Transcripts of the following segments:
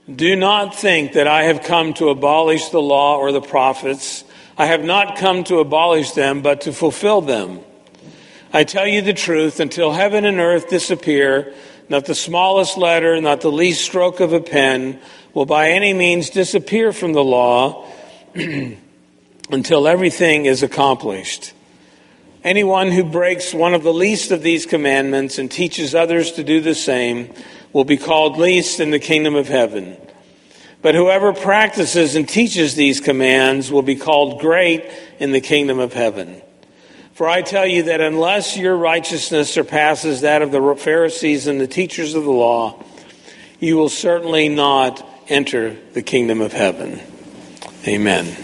Do not think that I have come to abolish the law or the prophets. I have not come to abolish them, but to fulfill them. I tell you the truth, until heaven and earth disappear, not the smallest letter, not the least stroke of a pen will by any means disappear from the law until everything is accomplished. Anyone who breaks one of the least of these commandments and teaches others to do the same will be called least in the kingdom of heaven. But whoever practices and teaches these commands will be called great in the kingdom of heaven. For I tell you that unless your righteousness surpasses that of the Pharisees and the teachers of the law, you will certainly not enter the kingdom of heaven. Amen.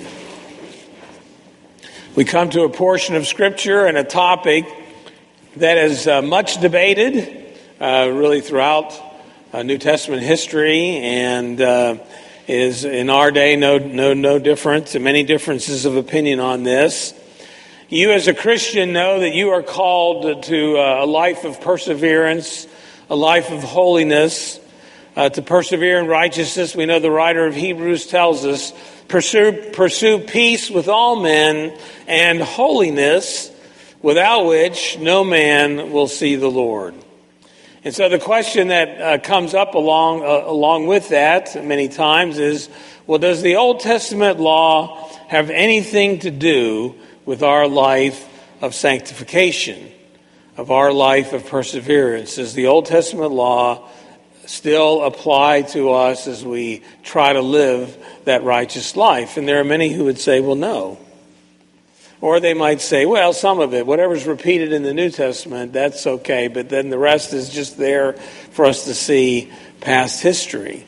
We come to a portion of Scripture and a topic that is much debated, really throughout New Testament history, and is in our day no different. Many differences of opinion on this. You as a Christian know that you are called to a life of perseverance, a life of holiness, to persevere in righteousness. We know the writer of Hebrews tells us, pursue peace with all men and holiness, without which no man will see the Lord. And so the question that comes up along with that many times is, well, does the Old Testament law have anything to do with our life of sanctification, of our life of perseverance? Does the Old Testament law still apply to us as we try to live that righteous life? And there are many who would say, well, no. Or they might say, well, some of it, whatever's repeated in the New Testament, that's okay, but then the rest is just there for us to see past history.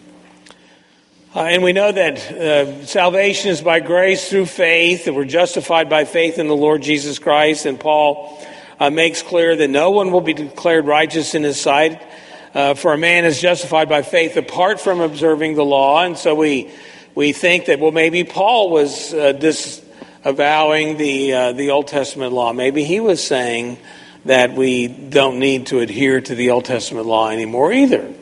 And we know that salvation is by grace through faith, that we're justified by faith in the Lord Jesus Christ. And Paul makes clear that no one will be declared righteous in his sight, for a man is justified by faith apart from observing the law. And so we think that, well, maybe Paul was disavowing the Old Testament law. Maybe he was saying that we don't need to adhere to the Old Testament law anymore either.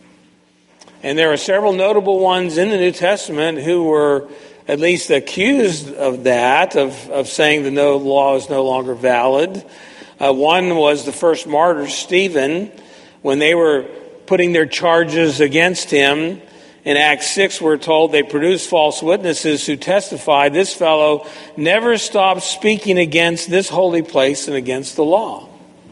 And there are several notable ones in the New Testament who were at least accused of that, of saying the law is no longer valid. One was the first martyr, Stephen, when they were putting their charges against him. In Acts 6, we're told they produced false witnesses who testified, this fellow never stopped speaking against this holy place and against the law.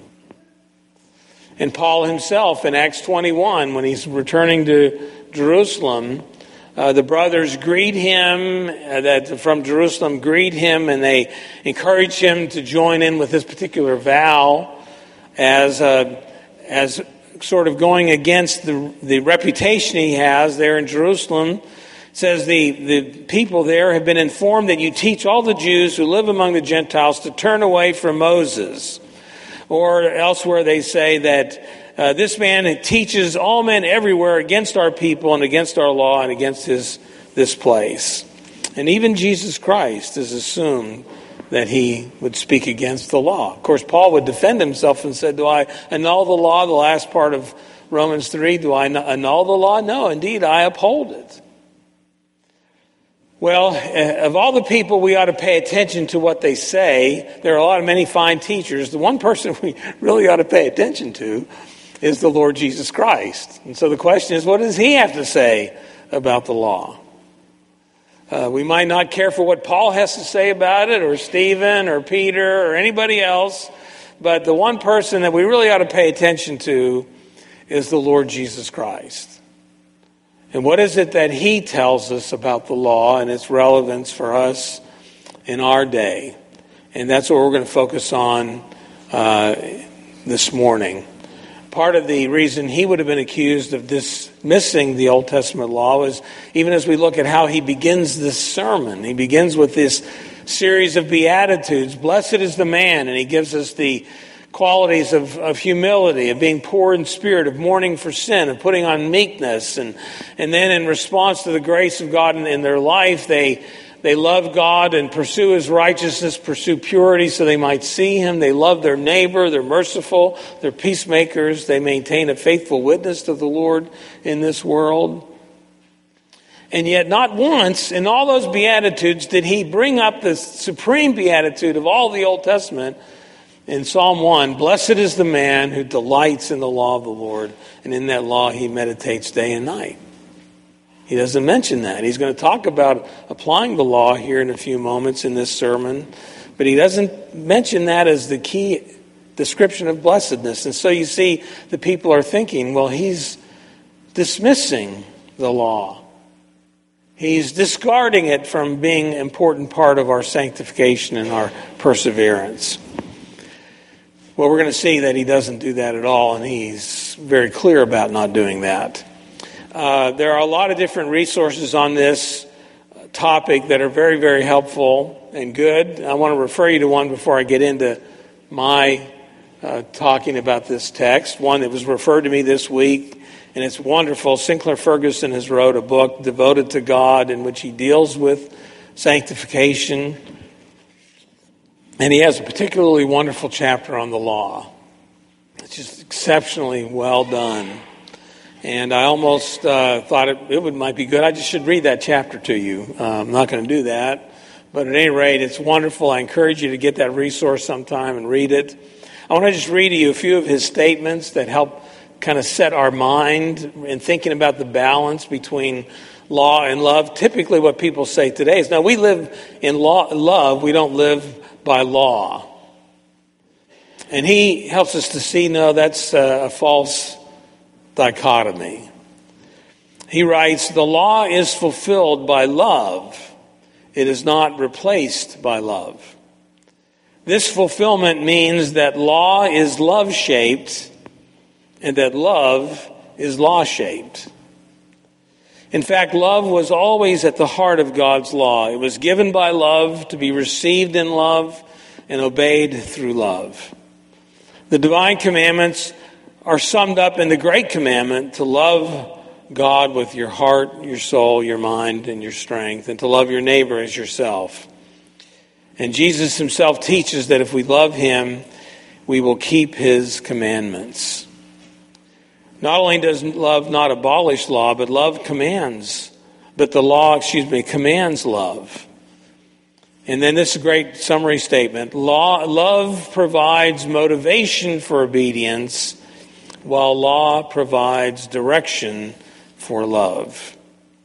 And Paul himself in Acts 21, when he's returning to Jerusalem, the brothers greet him, from Jerusalem greet him, and they encourage him to join in with this particular vow as sort of going against the reputation he has there in Jerusalem. It says the people there have been informed that you teach all the Jews who live among the Gentiles to turn away from Moses. Or elsewhere they say that this man teaches all men everywhere against our people and against our law and against this place. And even Jesus Christ is assumed that he would speak against the law. Of course, Paul would defend himself and said, do I annul the law? The last part of Romans 3, do I annul the law? No, indeed, I uphold it. Well, of all the people we ought to pay attention to what they say, there are many fine teachers. The one person we really ought to pay attention to is the Lord Jesus Christ. And so the question is, what does he have to say about the law? We might not care for what Paul has to say about it, or Stephen, or Peter, or anybody else, but the one person that we really ought to pay attention to is the Lord Jesus Christ. And what is it that he tells us about the law and its relevance for us in our day? And that's what we're going to focus on this morning. Part of the reason he would have been accused of dismissing the Old Testament law was, even as we look at how he begins this sermon, he begins with this series of Beatitudes. Blessed is the man, and he gives us the qualities of humility, of being poor in spirit, of mourning for sin, of putting on meekness. And then in response to the grace of God in their life, they love God and pursue his righteousness, pursue purity so they might see him. They love their neighbor, they're merciful, they're peacemakers, they maintain a faithful witness to the Lord in this world. And yet not once in all those Beatitudes did he bring up the supreme beatitude of all the Old Testament in Psalm 1. Blessed is the man who delights in the law of the Lord, and in that law he meditates day and night. He doesn't mention that. He's going to talk about applying the law here in a few moments in this sermon, but he doesn't mention that as the key description of blessedness. And so you see, the people are thinking, well, he's dismissing the law. He's discarding it from being an important part of our sanctification and our perseverance. Well, we're going to see that he doesn't do that at all, and he's very clear about not doing that. There are a lot of different resources on this topic that are very, very helpful and good. I want to refer you to one before I get into my talking about this text. One that was referred to me this week, and it's wonderful. Sinclair Ferguson has wrote a book, Devoted to God, in which he deals with sanctification. And he has a particularly wonderful chapter on the law. It's just exceptionally well done. And I almost thought it might be good. I just should read that chapter to you. I'm not going to do that. But at any rate, it's wonderful. I encourage you to get that resource sometime and read it. I want to just read to you a few of his statements that help kind of set our mind in thinking about the balance between law and love. Typically what people say today is, now we live in love, we don't live by law. And he helps us to see, no, that's a false dichotomy. He writes, the law is fulfilled by love. It is not replaced by love. This fulfillment means that law is love-shaped and that love is law-shaped. In fact, love was always at the heart of God's law. It was given by love, to be received in love, and obeyed through love. The divine commandments are summed up in the great commandment to love God with your heart, your soul, your mind, and your strength, and to love your neighbor as yourself. And Jesus himself teaches that if we love him, we will keep his commandments. Not only does love not abolish law, but love commands. But the law, commands love. And then this great summary statement. Love provides motivation for obedience, while law provides direction for love.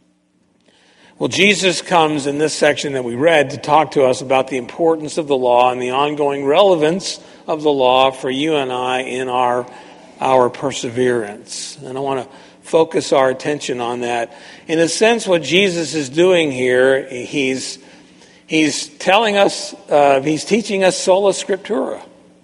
Well, Jesus comes in this section that we read to talk to us about the importance of the law and the ongoing relevance of the law for you and I in our perseverance. And I want to focus our attention on that. In a sense, what Jesus is doing here, he's telling us, he's teaching us sola scriptura.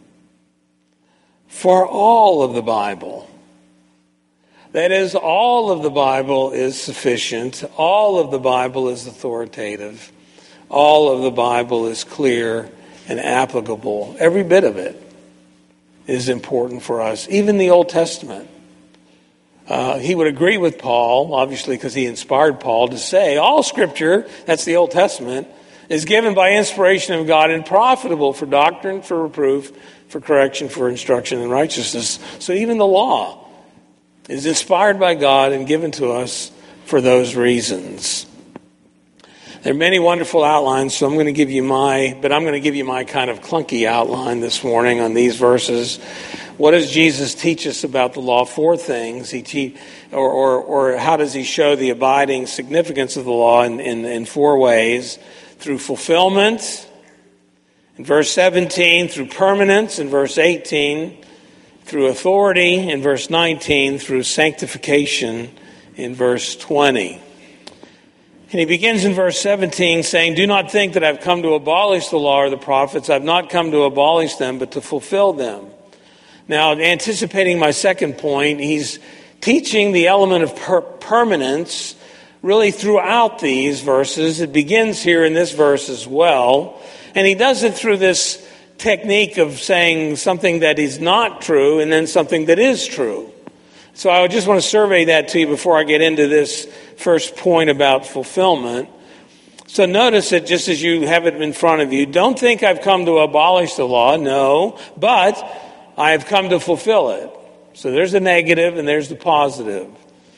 For all of the Bible. That is, all of the Bible is sufficient. All of the Bible is authoritative. All of the Bible is clear and applicable. Every bit of it is important for us. Even the Old Testament. He would agree with Paul, obviously because he inspired Paul, to say all Scripture, that's the Old Testament, is given by inspiration of God and profitable for doctrine, for reproof, for correction, for instruction in righteousness. So even the law is inspired by God and given to us for those reasons. There are many wonderful outlines, so I'm going to give you my kind of clunky outline this morning on these verses. What does Jesus teach us about the law? 4 things. Or how does he show the abiding significance of the law in 4 ways? Through fulfillment, in verse 17, through permanence, in verse 18, through authority, in verse 19, through sanctification, in verse 20. And he begins in verse 17 saying, do not think that I've come to abolish the law or the prophets. I've not come to abolish them, but to fulfill them. Now, anticipating my second point, he's teaching the element of permanence really throughout these verses. It begins here in this verse as well. And he does it through this technique of saying something that is not true and then something that is true. So I just want to survey that to you before I get into this first point about fulfillment. So notice it just as you have it in front of you. Don't think I've come to abolish the law. No, but I have come to fulfill it. So there's the negative and there's the positive.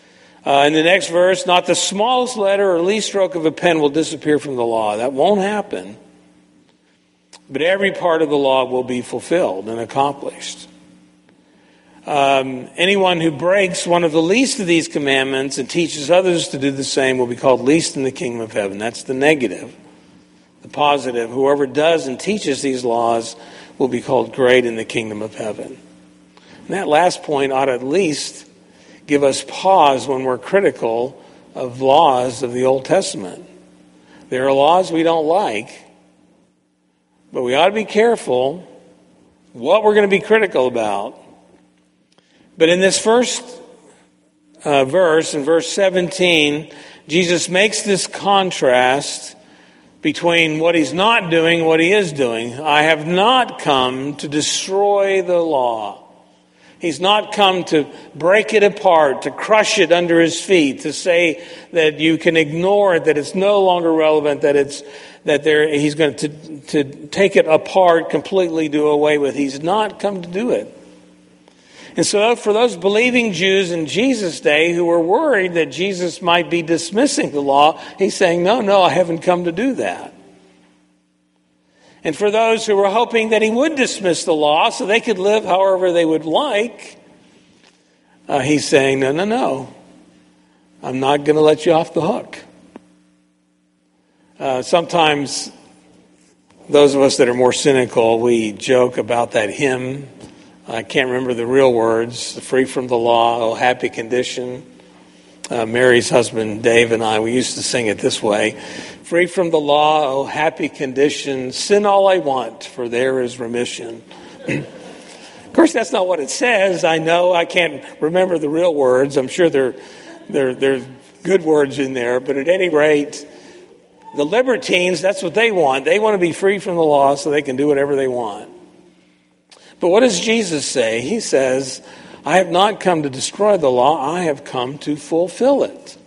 In the next verse, not the smallest letter or least stroke of a pen will disappear from the law. That won't happen. But every part of the law will be fulfilled and accomplished. Anyone who breaks one of the least of these commandments and teaches others to do the same will be called least in the kingdom of heaven. That's the negative. The positive, whoever does and teaches these laws will be called great in the kingdom of heaven. And that last point ought to at least give us pause when we're critical of laws of the Old Testament. There are laws we don't like, but we ought to be careful what we're going to be critical about. But in this first verse, in verse 17, Jesus makes this contrast between what he's not doing and what he is doing. I have not come to destroy the law. He's not come to break it apart, to crush it under his feet, to say that you can ignore it, that it's no longer relevant, he's going to take it apart, completely do away with. He's not come to do it. And so for those believing Jews in Jesus' day who were worried that Jesus might be dismissing the law, he's saying, no, I haven't come to do that. And for those who were hoping that he would dismiss the law so they could live however they would like, he's saying, no, I'm not going to let you off the hook. Sometimes those of us that are more cynical, we joke about that hymn. I can't remember the real words. Free from the law, oh happy condition. Mary's husband Dave and I, we used to sing it this way. Free from the law, oh happy condition. Sin all I want, for there is remission. Of course, that's not what it says. I know I can't remember the real words. I'm sure there's good words in there. But at any rate, the libertines, that's what they want. They want to be free from the law so they can do whatever they want. But what does Jesus say? He says, I have not come to destroy the law. I have come to fulfill it.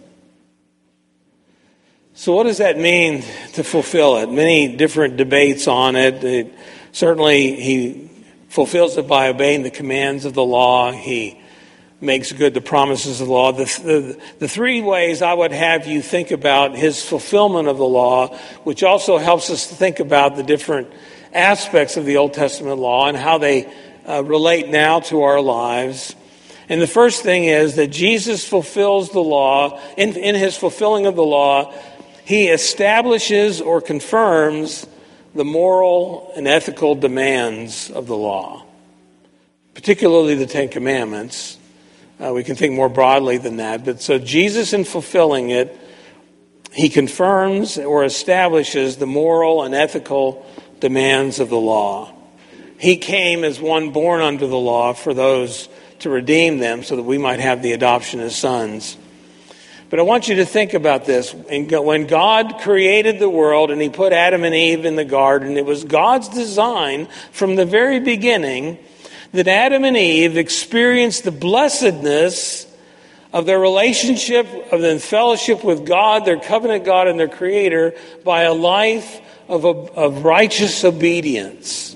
So what does that mean to fulfill it? Many different debates on it. Certainly, he fulfills it by obeying the commands of the law. He makes good the promises of the law. The three ways I would have you think about his fulfillment of the law, which also helps us to think about the different aspects of the Old Testament law and how they relate now to our lives. And the first thing is that Jesus fulfills the law. In his fulfilling of the law, he establishes or confirms the moral and ethical demands of the law, particularly the Ten Commandments. We can think more broadly than that. But so Jesus, in fulfilling it, he confirms or establishes the moral and ethical demands of the law. He came as one born under the law for those to redeem them so that we might have the adoption as sons. But I want you to think about this. When God created the world and he put Adam and Eve in the garden, it was God's design from the very beginning that Adam and Eve experienced the blessedness of their relationship, of their fellowship with God, their covenant God and their Creator, by a life of righteous obedience.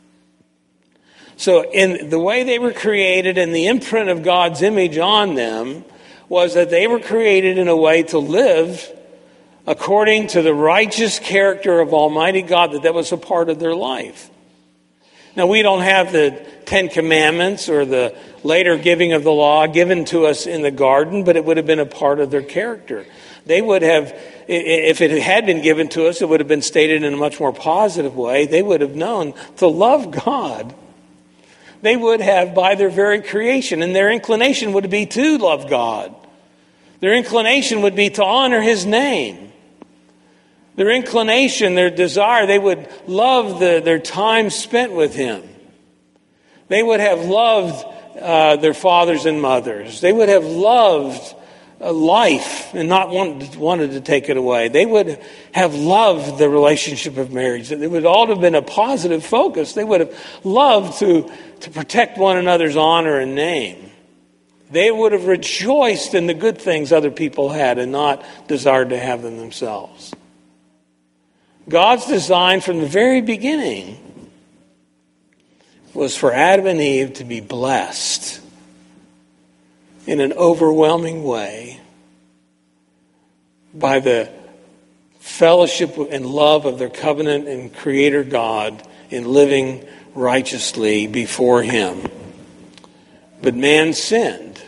So in the way they were created and the imprint of God's image on them was that they were created in a way to live according to the righteous character of Almighty God, that was a part of their life. Now, we don't have the Ten Commandments or the later giving of the law given to us in the garden, but it would have been a part of their character. They would have, if it had been given to us, it would have been stated in a much more positive way. They would have known to love God. They would have, by their very creation, and their inclination would be to love God. Their inclination would be to honor His name. Their inclination, their desire, they would love their time spent with Him. They would have loved their fathers and mothers. They would have loved life and not wanted to take it away. They would have loved the relationship of marriage. It would all have been a positive focus. They would have loved to protect one another's honor and name. They would have rejoiced in the good things other people had and not desired to have them themselves. God's design from the very beginning was for Adam and Eve to be blessed in an overwhelming way by the fellowship and love of their covenant and Creator God in living righteously before Him. But man sinned,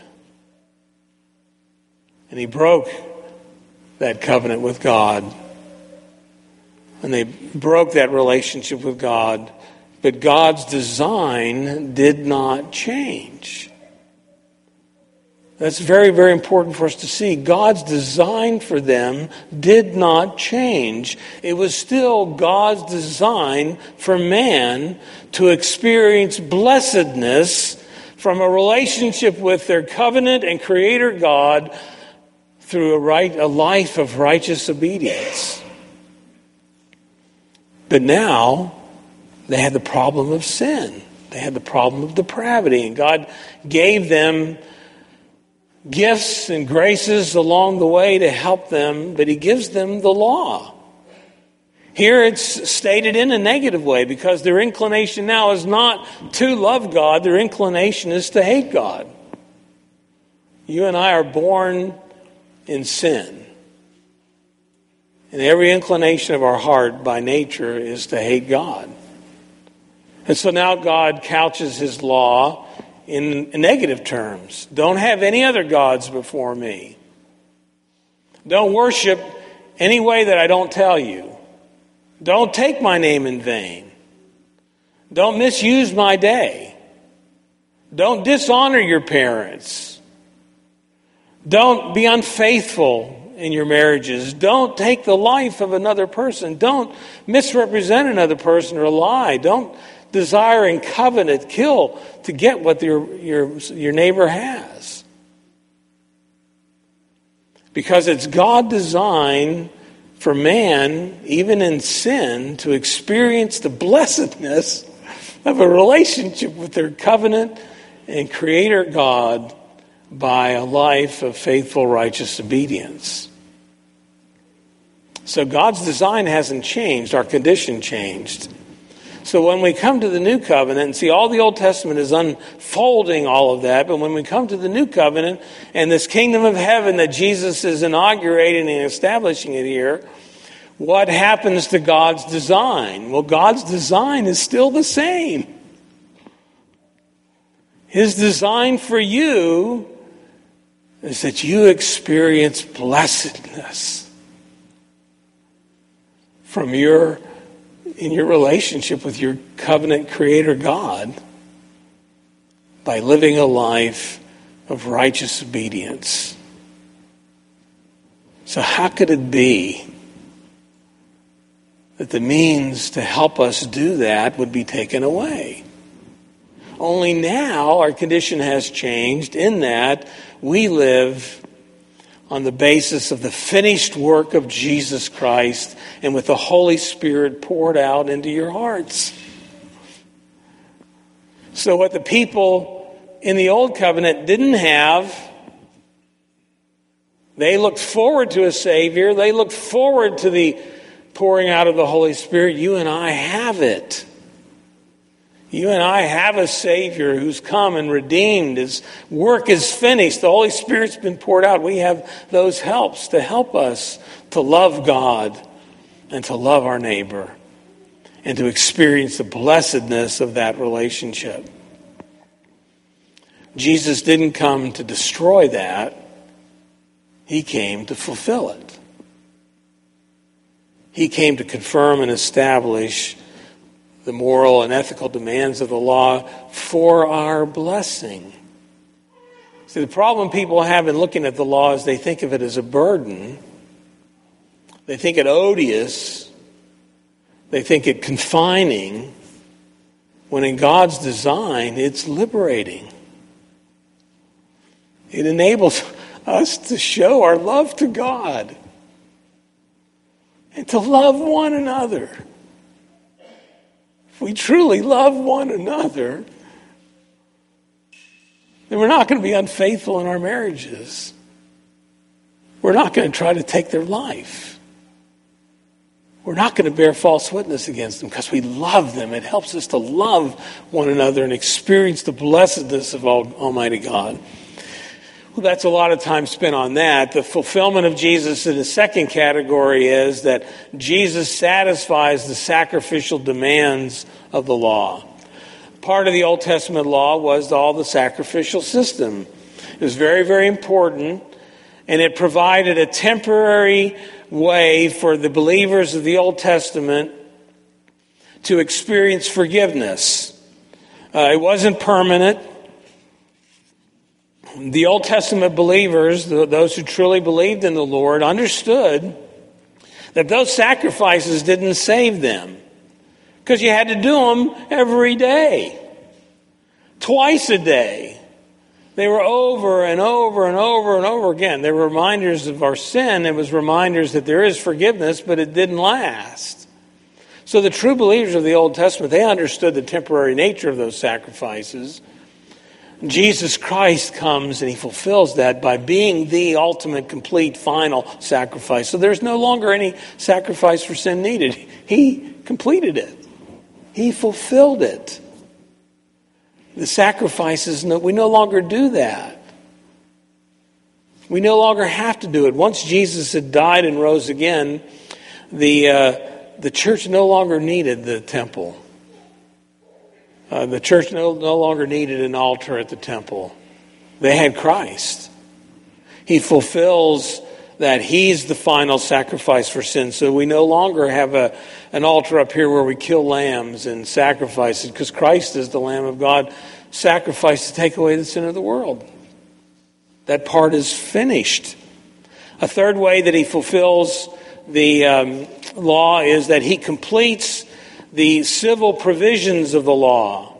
and he broke that covenant with God. And they broke that relationship with God. But God's design did not change. That's very, very important for us to see. God's design for them did not change. It was still God's design for man to experience blessedness from a relationship with their covenant and Creator God through a life of righteous obedience. But now they had the problem of sin. They had the problem of depravity. And God gave them gifts and graces along the way to help them, but He gives them the law. Here it's stated in a negative way because their inclination now is not to love God. Their inclination is to hate God. You and I are born in sin. And every inclination of our heart by nature is to hate God. And so now God couches His law in negative terms. Don't have any other gods before me. Don't worship any way that I don't tell you. Don't take my name in vain. Don't misuse my day. Don't dishonor your parents. Don't be unfaithful in your marriages. Don't take the life of another person. Don't misrepresent another person or lie. Don't desire and covet, kill to get what your neighbor has. Because it's God's design for man, even in sin, to experience the blessedness of a relationship with their covenant and Creator God by a life of faithful, righteous obedience. So God's design hasn't changed. Our condition changed. So when we come to the New Covenant, and see, all the Old Testament is unfolding all of that, but when we come to the New Covenant and this kingdom of heaven that Jesus is inaugurating and establishing it here, what happens to God's design? Well, God's design is still the same. His design for you is that you experience blessedness from in your relationship with your covenant Creator God by living a life of righteous obedience. So how could it be that the means to help us do that would be taken away? Only now our condition has changed in that we live on the basis of the finished work of Jesus Christ and with the Holy Spirit poured out into your hearts. So what the people in the Old Covenant didn't have, they looked forward to a Savior. They looked forward to the pouring out of the Holy Spirit. You and I have it. You and I have a Savior who's come and redeemed. His work is finished. The Holy Spirit's been poured out. We have those helps to help us to love God and to love our neighbor and to experience the blessedness of that relationship. Jesus didn't come to destroy that. He came to fulfill it. He came to confirm and establish the moral and ethical demands of the law for our blessing. See, the problem people have in looking at the law is they think of it as a burden. They think it odious. They think it confining. When in God's design, it's liberating. It enables us to show our love to God and to love one another. If we truly love one another, then we're not going to be unfaithful in our marriages. We're not going to try to take their life. We're not going to bear false witness against them because we love them. It helps us to love one another and experience the blessedness of Almighty God. Well, that's a lot of time spent on that. The fulfillment of Jesus in the second category is that Jesus satisfies the sacrificial demands of the law. Part of the Old Testament law was all the sacrificial system. It was very, very important, and it provided a temporary way for the believers of the Old Testament to experience forgiveness. It wasn't permanent. The Old Testament believers, those who truly believed in the Lord, understood that those sacrifices didn't save them, because you had to do them every day, twice a day. They were over and over and over and over again. They were reminders of our sin. It was reminders that there is forgiveness, but it didn't last. So the true believers of the Old Testament, they understood the temporary nature of those sacrifices. Jesus Christ comes and he fulfills that by being the ultimate, complete, final sacrifice. So there's no longer any sacrifice for sin needed. He completed it. He fulfilled it. The sacrifices, we no longer do that. We no longer have to do it. Once Jesus had died and rose again, the church no longer needed the temple. The church no longer needed an altar at the temple. They had Christ. He fulfills that. He's the final sacrifice for sin. So we no longer have an altar up here where we kill lambs and sacrifices, because Christ is the Lamb of God, sacrificed to take away the sin of the world. That part is finished. A third way that he fulfills the law is that he completes the civil provisions of the law.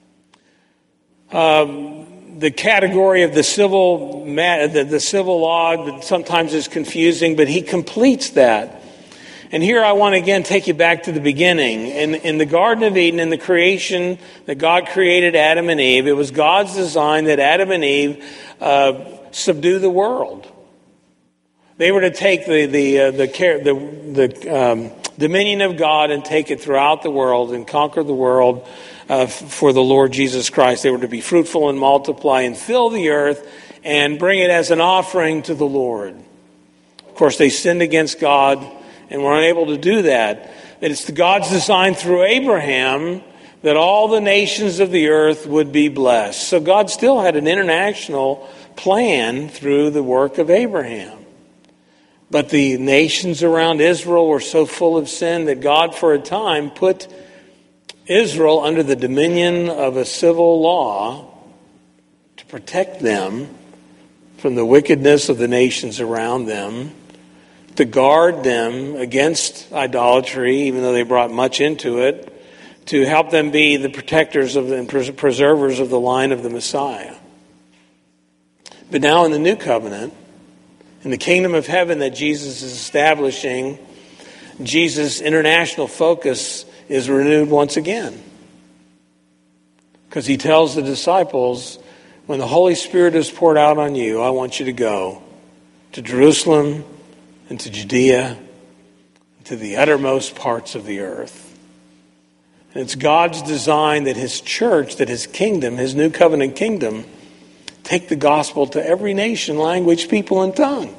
The category of the civil law sometimes is confusing, but he completes that. And here I want to again take you back to the beginning. In the Garden of Eden, in the creation that God created Adam and Eve, it was God's design that Adam and Eve subdue the world. They were to take the dominion of God and take it throughout the world and conquer the world for the Lord Jesus Christ. They were to be fruitful and multiply and fill the earth and bring it as an offering to the Lord. Of course, they sinned against God and were unable to do that. That it's God's design through Abraham that all the nations of the earth would be blessed. So God still had an international plan through the work of Abraham. But the nations around Israel were so full of sin that God, for a time, put Israel under the dominion of a civil law to protect them from the wickedness of the nations around them, to guard them against idolatry, even though they brought much into it, to help them be the protectors of and preservers of the line of the Messiah. But now in the new covenant, in the kingdom of heaven that Jesus is establishing, Jesus' international focus is renewed once again. Because he tells the disciples, when the Holy Spirit is poured out on you, I want you to go to Jerusalem and to Judea, to the uttermost parts of the earth. And it's God's design that his church, that his kingdom, his new covenant kingdom, take the gospel to every nation, language, people, and tongue.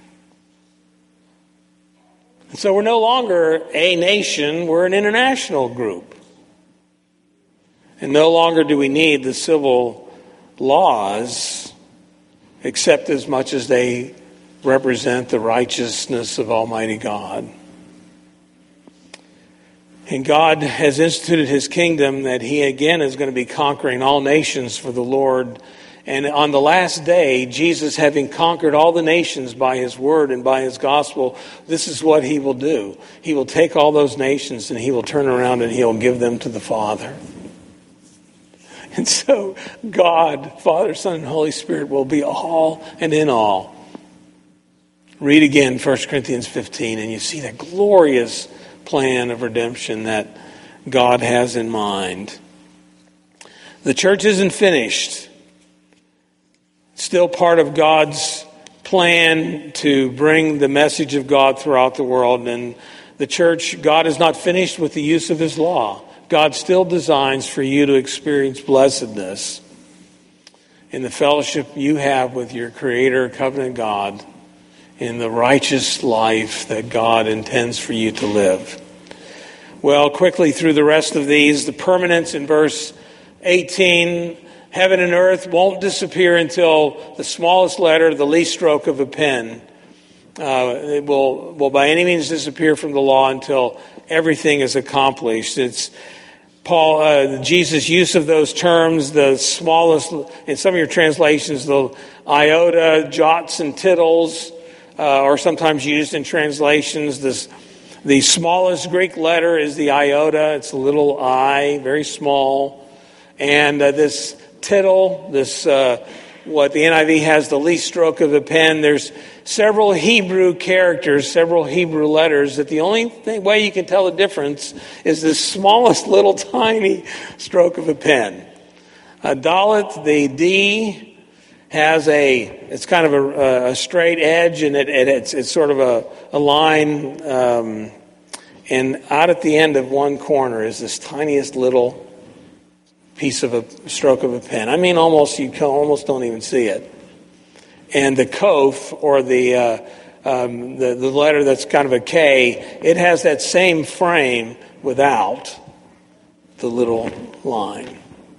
And so we're no longer a nation, we're an international group. And no longer do we need the civil laws, except as much as they represent the righteousness of Almighty God. And God has instituted his kingdom that he again is going to be conquering all nations for the Lord. And on the last day, Jesus, having conquered all the nations by his word and by his gospel, this is what he will do. He will take all those nations and he will turn around and he'll give them to the Father. And so God, Father, Son, and Holy Spirit will be all and in all. Read again 1 Corinthians 15 and you see that glorious plan of redemption that God has in mind. The church isn't finished. Still part of God's plan to bring the message of God throughout the world. And the church, God is not finished with the use of his law. God still designs for you to experience blessedness. in the fellowship you have with your Creator, covenant God, in the righteous life that God intends for you to live. Well, quickly through the rest of these, the permanence in verse 18, heaven and earth won't disappear until the smallest letter, the least stroke of a pen. It will by any means disappear from the law until everything is accomplished. It's Jesus' use of those terms, the smallest, in some of your translations, the iota, jots and tittles, or sometimes used in translations. The smallest Greek letter is the iota. It's a little I, very small. And this tittle, what the NIV has, the least stroke of a pen, there's several Hebrew characters, several Hebrew letters, that the only way you can tell the difference is the smallest little tiny stroke of a pen. Dalet, the D, it's kind of a straight edge, and it's sort of a line, and out at the end of one corner is this tiniest little piece of a stroke of a pen. I mean, you almost don't even see it. And the Kof, or the letter that's kind of a K, it has that same frame without the little line.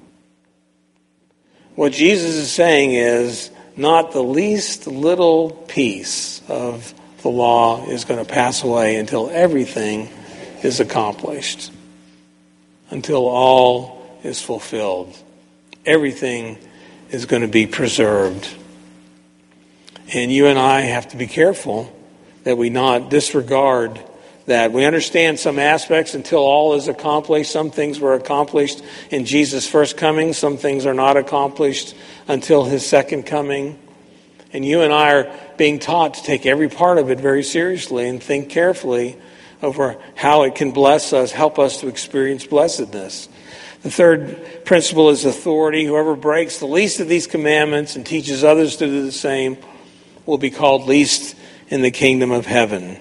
What Jesus is saying is, not the least little piece of the law is going to pass away until everything is accomplished, until all is fulfilled. Everything is going to be preserved. And you and I have to be careful that we not disregard that. We understand some aspects until all is accomplished. Some things were accomplished in Jesus' first coming. Some things are not accomplished until his second coming. And you and I are being taught to take every part of it very seriously and think carefully over how it can bless us, help us to experience blessedness. The third principle is authority. Whoever breaks the least of these commandments and teaches others to do the same will be called least in the kingdom of heaven.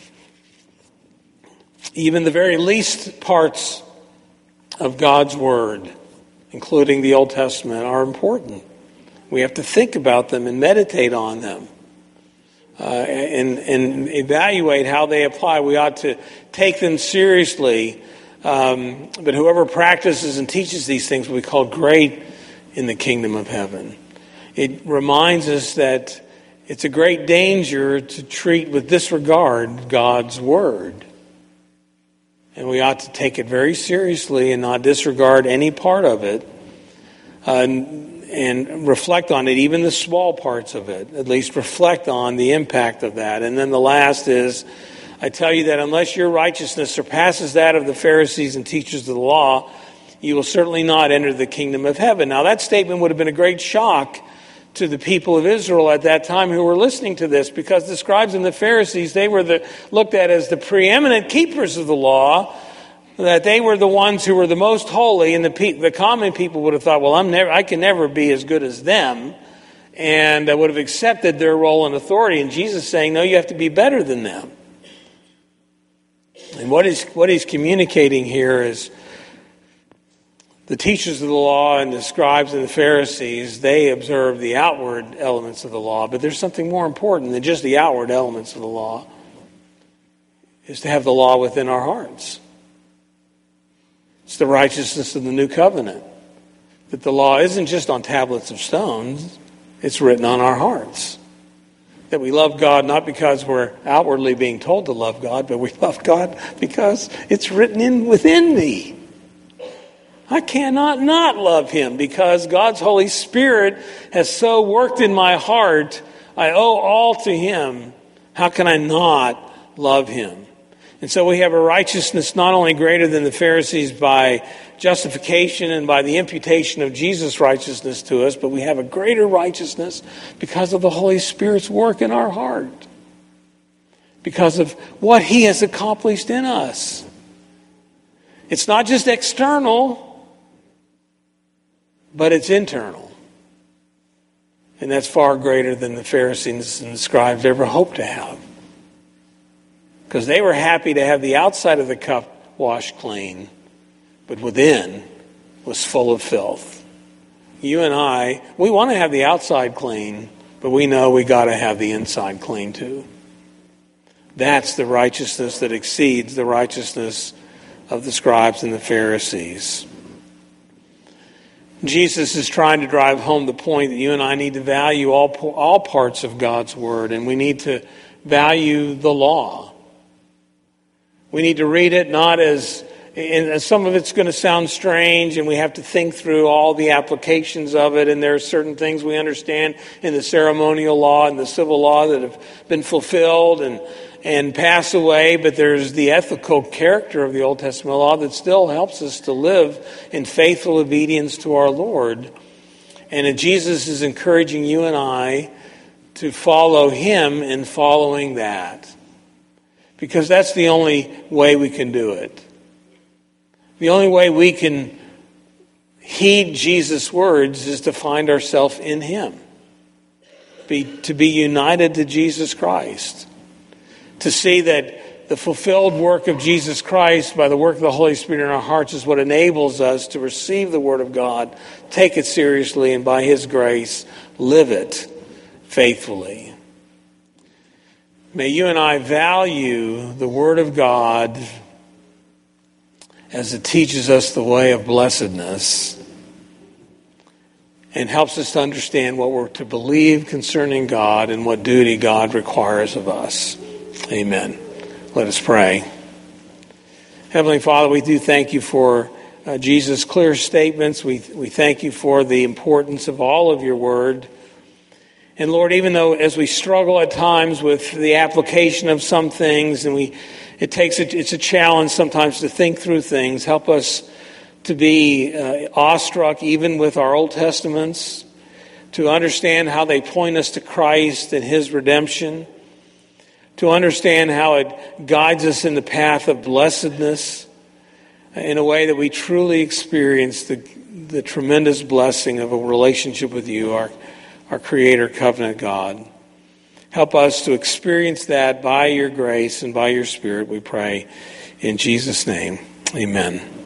Even the very least parts of God's Word, including the Old Testament, are important. We have to think about them and meditate on them and evaluate how they apply. We ought to take them seriously. But whoever practices and teaches these things will be called great in the kingdom of heaven. It reminds us that it's a great danger to treat with disregard God's Word. And we ought to take it very seriously and not disregard any part of it, and reflect on it, even the small parts of it. At least reflect on the impact of that. And then the last is, I tell you that unless your righteousness surpasses that of the Pharisees and teachers of the law, you will certainly not enter the kingdom of heaven. Now that statement would have been a great shock to the people of Israel at that time who were listening to this, because the scribes and the Pharisees, they were looked at as the preeminent keepers of the law, that they were the ones who were the most holy, and the common people would have thought, well, I can never be as good as them, and I would have accepted their role and authority. And Jesus is saying, no, you have to be better than them. And what he's communicating here is the teachers of the law and the scribes and the Pharisees, they observe the outward elements of the law, but there's something more important than just the outward elements of the law, is to have the law within our hearts. It's the righteousness of the new covenant. That the law isn't just on tablets of stones, it's written on our hearts. That we love God not because we're outwardly being told to love God, but we love God because it's written within me. I cannot not love Him because God's Holy Spirit has so worked in my heart. I owe all to Him. How can I not love Him? And so we have a righteousness not only greater than the Pharisees by justification and by the imputation of Jesus' righteousness to us, but we have a greater righteousness because of the Holy Spirit's work in our heart. Because of what He has accomplished in us. It's not just external, but it's internal. And that's far greater than the Pharisees and the scribes ever hoped to have. Because they were happy to have the outside of the cup washed clean, but within was full of filth. you and I, we want to have the outside clean, but we know we got to have the inside clean too. That's the righteousness that exceeds the righteousness of the scribes and the Pharisees. Jesus is trying to drive home the point that you and I need to value all parts of God's Word, and we need to value the law. We need to read it not as, and some of it's going to sound strange, and we have to think through all the applications of it, and there are certain things we understand in the ceremonial law and the civil law that have been fulfilled and pass away, but there's the ethical character of the Old Testament law that still helps us to live in faithful obedience to our Lord. And Jesus is encouraging you and I to follow Him in following that, because that's the only way we can do it. The only way we can heed Jesus' words is to find ourselves in Him, to be united to Jesus Christ. To see that the fulfilled work of Jesus Christ by the work of the Holy Spirit in our hearts is what enables us to receive the Word of God, take it seriously, and by His grace, live it faithfully. May you and I value the Word of God as it teaches us the way of blessedness and helps us to understand what we're to believe concerning God and what duty God requires of us. Amen. Let us pray. Heavenly Father, we do thank you for Jesus' clear statements. We thank you for the importance of all of your word. And Lord, even though as we struggle at times with the application of some things, and it's a challenge sometimes to think through things, help us to be awestruck even with our Old Testaments, to understand how they point us to Christ and His redemption, to understand how it guides us in the path of blessedness in a way that we truly experience the tremendous blessing of a relationship with you, our Creator, Covenant God. Help us to experience that by your grace and by your Spirit, we pray. In Jesus' name, amen.